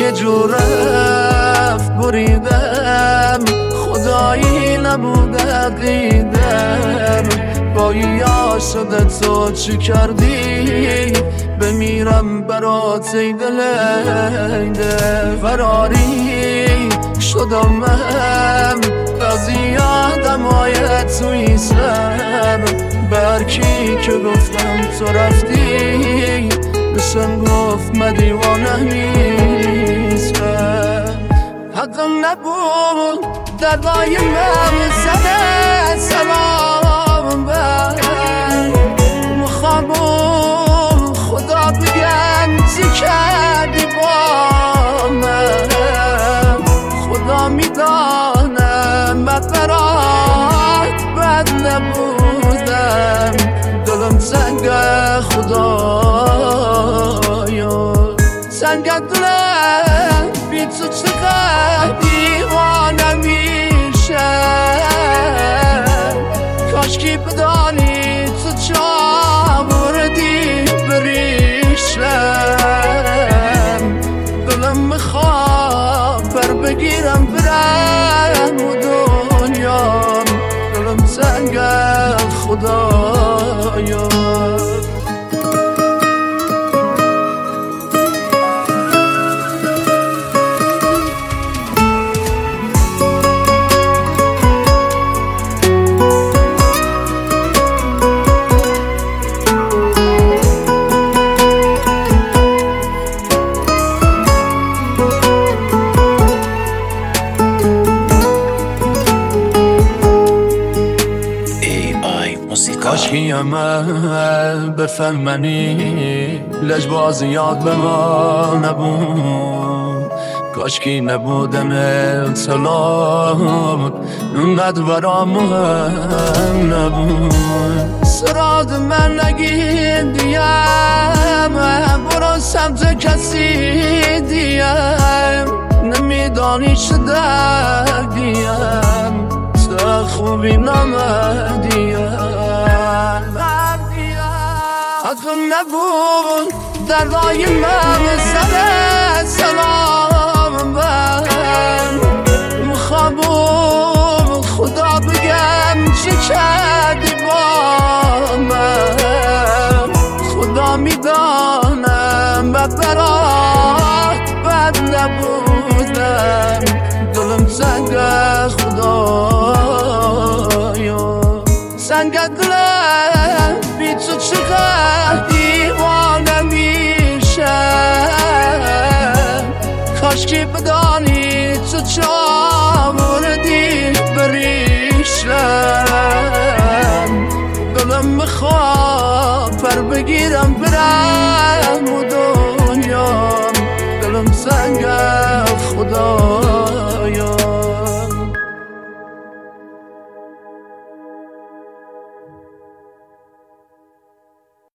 یه جور رفت بریدم، خدایی نبود عقیدم. با یا شده تو چی کردی، بمیرم برات ای دلیده. فراری شدم من از یادمای توی سر، برکی که گفتم تو رفتی، بشم گفت من دیوانه نیستم. حقم نبود دردای من زده سلام بر مخوام خدا بگم چی کردی با من. خدا میدانم من برات بد نبودم، دلم سنگ خدایا سنگ دلم بی تو چقدر دیوانه میشه. کاشکی بدانی تو چا بردی بریشم. دلم میخوام پر بگیرم برم و دنیام، دلم سنگ خدایا. کاشکی عمل بفهمنی، لجبازی یاد به ما نبود. کاشکی نبودم اطلاعات اونقدر برام مهم نبود. سراد من نگید دیم، برو سمت کسی دیم، نمیدانی چه دردیم، تو خوبی نمدیم. حقم نبود دردای من زده سلام بر مخوام خدا بگم چی کردی با من. خدا میدانم من برات بد نبودم، دلم سنگ خدایا سنگ دلم بی تو چقدر دیوانه میشه. کاشکی بدانی تو چا بردی بریشم. دلم میخوام پر بگیرم برم و دنیام، دلم سنگ خدا